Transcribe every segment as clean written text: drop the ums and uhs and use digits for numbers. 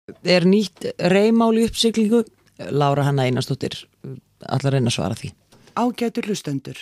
nýtt reimál í uppsiglingu? Lára Hanna Einarsdóttir, allar reyna að svara því. Ágætu hlustendur.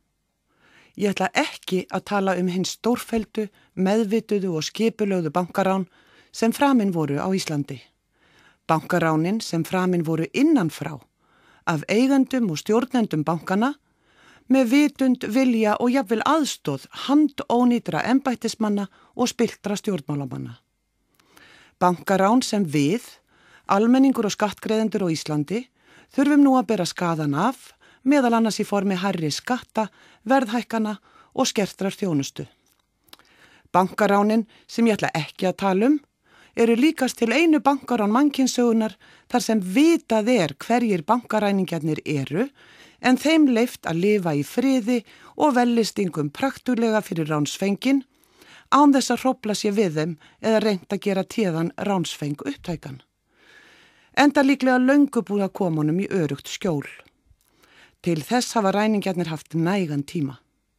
Ég ætla ekki að tala hinn stórfelldu, meðvituðu og skipulögðu bankarán sem framin voru á Íslandi. Bankaránin sem framin voru innanfrá, af eigendum og stjórnendum bankana, með vitund, vilja og jafnvel aðstóð handónýtra embættismanna og spiltra stjórnmálamanna. Bankarán sem við, almenningur og skattgreiðendur á Íslandi, þurfum nú að bera skaðan af, meðal annars í formi hærri skatta, verðhækkana og skertrar þjónustu. Bankaránin sem ég ætla ekki að tala eru líkast til einu bankarán mannkynssögunar þar sem vitað hverjir bankaræningjarnir eru, en þeim leyft að lifa í friði og vellistingum praktulega fyrir ránsfengin, án þess að hrófla sér við þeim eða reynt að gera téðan ránsfeng upptækan. Enda líklega löngu búið að koma honum í örugt skjól. Til þess hafa ræningjarnir haft nægan tíma.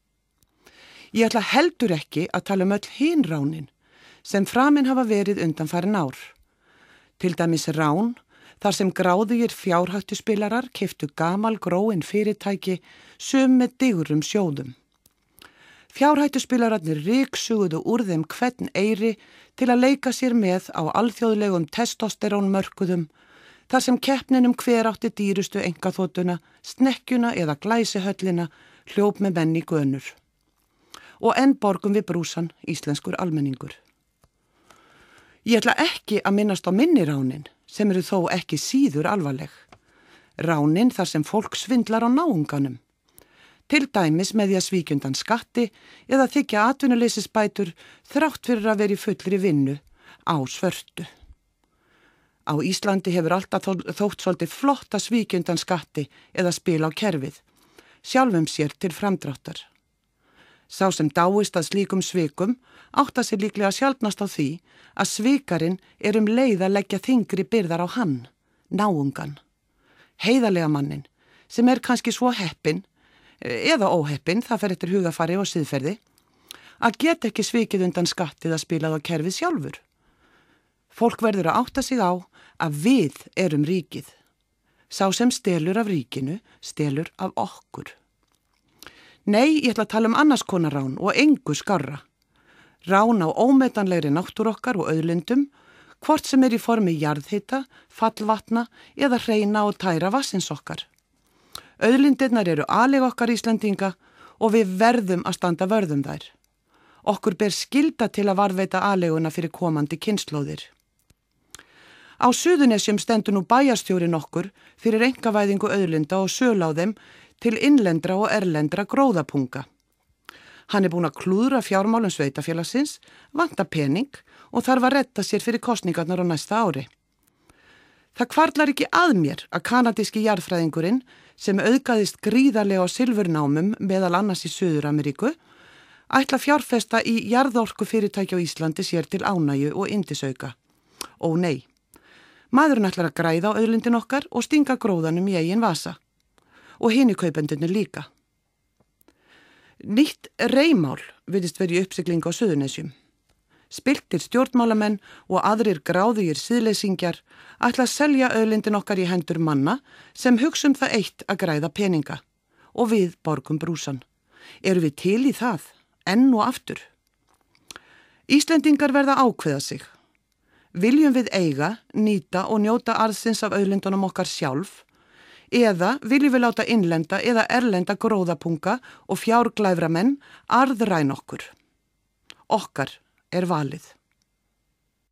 Ég ætla heldur ekki að tala öll hin ránin sem framin hafa verið undanfarin ár. Til dæmis rán, þar sem gráðugir fjárhættuspilarar keyptu gamal gróin fyrirtæki sum með digrum sjóðum. Fjárhættuspilararnir ryksuguðu úr þeim hvern eyri til að leika sér með á alþjóðlegum testosterónmörkuðum, þar sem keppnin hver átti dýrustu einkaþotuna, snekkjuna eða glæsihöllina hljóp með menn í gönur. Og enn borgum við brúsan, íslenskur almenningur. Ég ætla ekki að minnast á minni ránin, sem eru þó ekki síður alvarleg. Ránin þar sem fólk svindlar á náunganum. Til dæmis með því að svíkja undan skatti eða þiggja atvinnuleysisbætur þrátt fyrir að vera í fullri vinnu á svörtu. Á Íslandi hefur alltaf þótt svolítið flott að svíkja undan skatti eða spila á kerfið, sjálfum sér til framdráttar. Sá sem dáist að slíkum svikum átta sér líklega sjaldnast á því að svikarinn leið að leggja þyngri byrðar á hann, náungan. Heiðarlega mannin, sem kannski svo heppinn, eða óheppinn, það fer eftir hugafari og siðferði, að geta ekki svikið undan skattið að spilað á kerfið sjálfur. Fólk verður að átta sig á að við erum ríkið. Sá sem stelur af ríkinu, stelur af okkur. Nei, ég ætla að tala annars konar rán og engu skárra. Rán á ómetanlegri náttúru okkar og auðlindum, hvort sem í formi jarðhita, fallvatna eða hreina og tæra vassins okkar. Auðlindirnar eru aleiga okkar Íslendinga og við verðum að standa vörðum þær. Okkur ber skylda til að varðveita aleiguna fyrir komandi kynslóðir. Á Suðurnesjum stendur nú bæjarstjórinn okkur fyrir einkavæðingu auðlinda og sölu á þeim til innlendra og erlendra gróðapunga. Hann búinn að klúðra fjármálum sveitafélagsins, vanta pening og þarf að redda sér fyrir kosningarnar á næsta ári. Það hvarflar ekki að mér að kanadíski jarðfræðingurinn, sem auðgaðist gríðarlega á silfurnámum meðal annars í Suður-Ameríku, ætla fjárfesta í jarðorkufyrirtæki á Íslandi sér til ánægju og yndisauka. Ó nei, maðurinn ætlar að græða á auðlindin okkar og stinga gróðanum í eigin vasa. Og hini kaupendurnir líka. Nýtt reimál virðist verið í uppsiglingu á Suðurnesjum. Spiltir stjórnmálamenn og aðrir gráðugir siðleysingjar ætla að selja auðlindin okkar í hendur manna sem hugsa það eitt að græða peninga og við borgum brúsan. Eru við til í það, enn og aftur? Íslendingar verða að ákveða sig. Viljum við eiga, nýta og njóta arðsins af auðlindunum okkar sjálf, eða viljum við láta innlenda eða erlenda gróðapunga og fjárglæframenn arðræna okkur. Okkar valið.